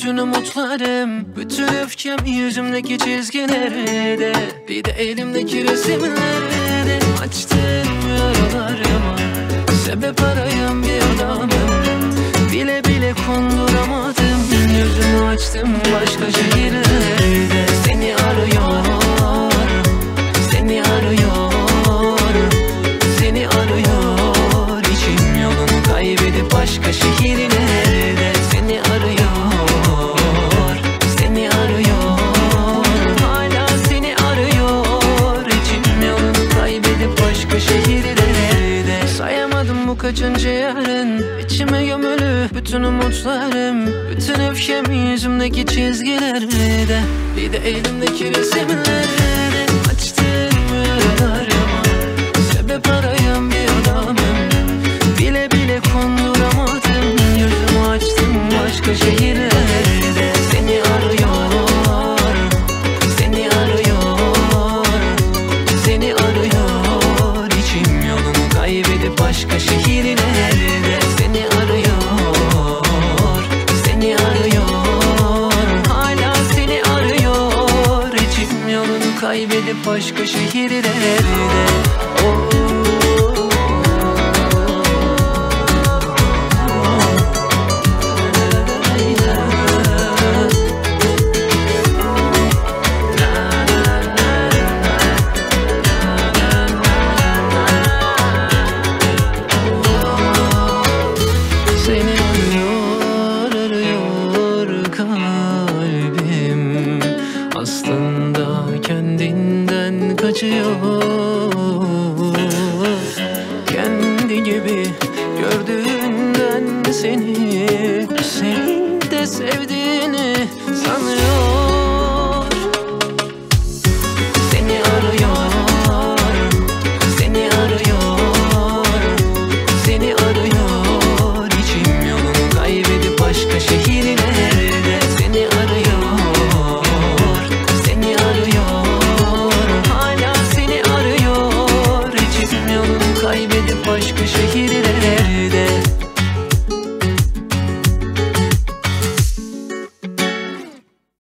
bütün umutlarım, bütün öfkem yüzümdeki çizgilerde, bir de elimdeki resimlerde. Açtım yaralarıma, sebep arayan bir adamım. Bile bile konduramadım, yüzümü açtım başka şehirlerde. Seni arıyorum, seni arıyorum, seni arıyor. İçim yolunu kaybedip başka şehirlerde. Seni arıyor, seni arıyor, hala seni arıyor. İçim yolunu kaybedip başka şehirlerde. Sayamadım bu kaçıncı yarın, içime gömülü bütün umutlarım, bütün öfkem yüzümdeki çizgilerde, bir de elimdeki resimlerde. Açtım yaralarıma, sebep arayan bir adamım. Bile bile konduramadım, yüzümü açtım başka şehirlerde. Seni arıyor, seni arıyor, seni arıyor. İçim yolunu kaybedip başka şehirlerde. Seni arıyor, seni arıyor, hala seni arıyor. İçim yolunu kaybedip başka şehirlerde. Oh. Aslında kendinden kaçıyor. Kendi gibi gördüğünden seni, senin de sevdiğini sanıyor.